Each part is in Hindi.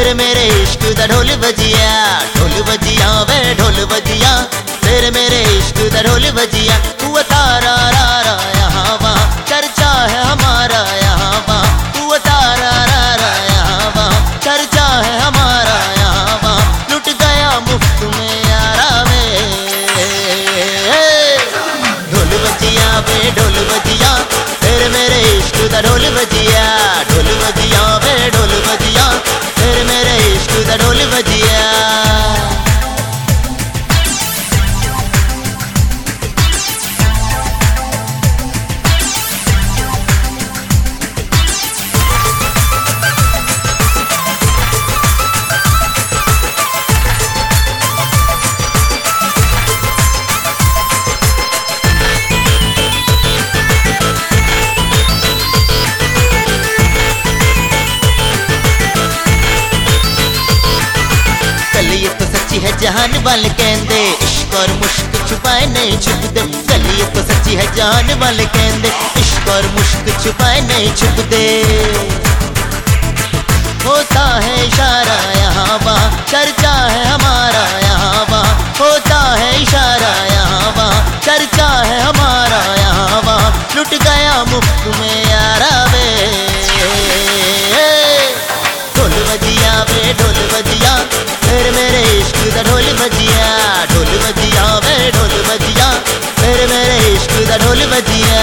फिर मेरे इश्क दा ढोल बजिया वे ढोल बजिया, फिर मेरे इश्क दा ढोल बजिया। हुआ तारा रा रा यहाँ वहाँ, चर्चा है हमारा यहाँ वहाँ। हुआ तारा रा रा यहाँ वहाँ, चर्चा है हमारा यहाँ वहाँ। लुट गया मुफ्त में यारा वे, ढोल बजिया वे ढोल बजिया, फिर मेरे इश्क दा ढोल बजिया वे ढोल बजिया, फिर मेरे इश्क दा ढोल बजिया। ये तो सच्ची है जहान वाले कहंदे, इश्क और मुश्क छुपाए नहीं छुपदे। ये तो सच्ची है जहान वाले कहंदे, इश्क और मुश्क छुपाए नहीं छुपदे। होता है इशारा यहाँ वहाँ, चर्चा है हमारा यहाँ वहाँ। होता है इशारा यहाँ वहाँ, चर्चा है हमारा यहाँ वहाँ। लुट गया मुफ्त में यारा वे, ढोल बजिया वे ढोल बजिया, फिर मेरे इश्क दा ढोल बजिया वे ढोल बजिया, फिर मेरे इश्क दा ढोल बजिया।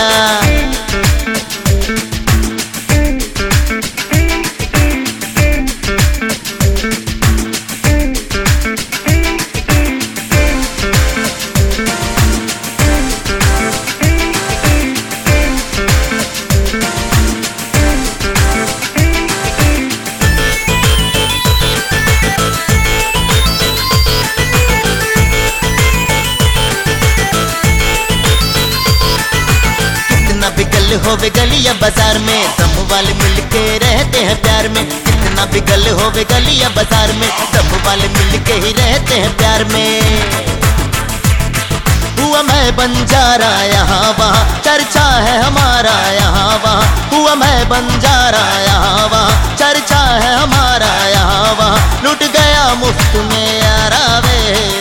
होवे गलिया बाजार में, दम वाले मिलके रहते हैं प्यार में। कितना भी गल होवे गलिया बाजार में, दम वाले मिलके ही रहते हैं प्यार में। हुआ मैं बंजारा यहाँ वहाँ, चर्चा है हमारा यहाँ वहाँ। हुआ मैं बंजारा यहाँ वहाँ, चर्चा है हमारा यहाँ वहाँ। लुट गया मुफ्त में यारा वे,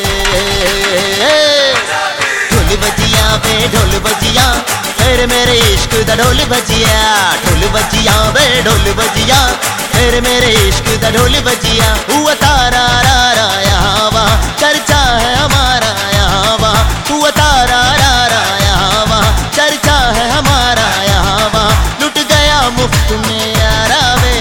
ढोल बजिया वे ढोल बजिया, फिर मेरे इश्क दा ढोल बजिया वे ढोल बजिया, फिर मेरे इश्क दा ढोल बजिया। हुआ तारा रा रा यहाँ वहाँ, चर्चा है हमारा यहाँ वहाँ। हुआ तारा रा रा यहाँ वहाँ, चर्चा है हमारा यहाँ वहाँ। लुट गया मुफ्त में यारा वे,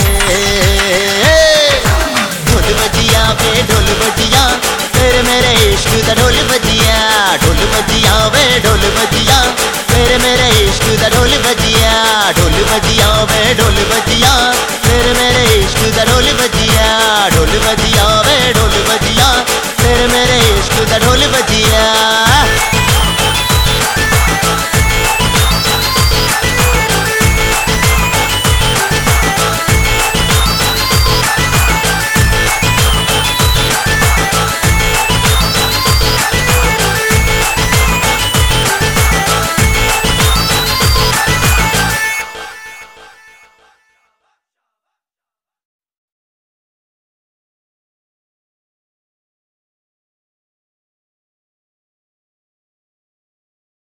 ढोल बजिया वे ढोल बजिया, फिर मेरे इश्क दा ढोल बजिया वे ढोल बजिया, फिर मेरे इश्क दा ढोल बजिया वे ढोल बजिया, फिर मेरे इश्क दा ढोल बजिया वे ढोल बजिया, फिर मेरे इश्क दा ढोल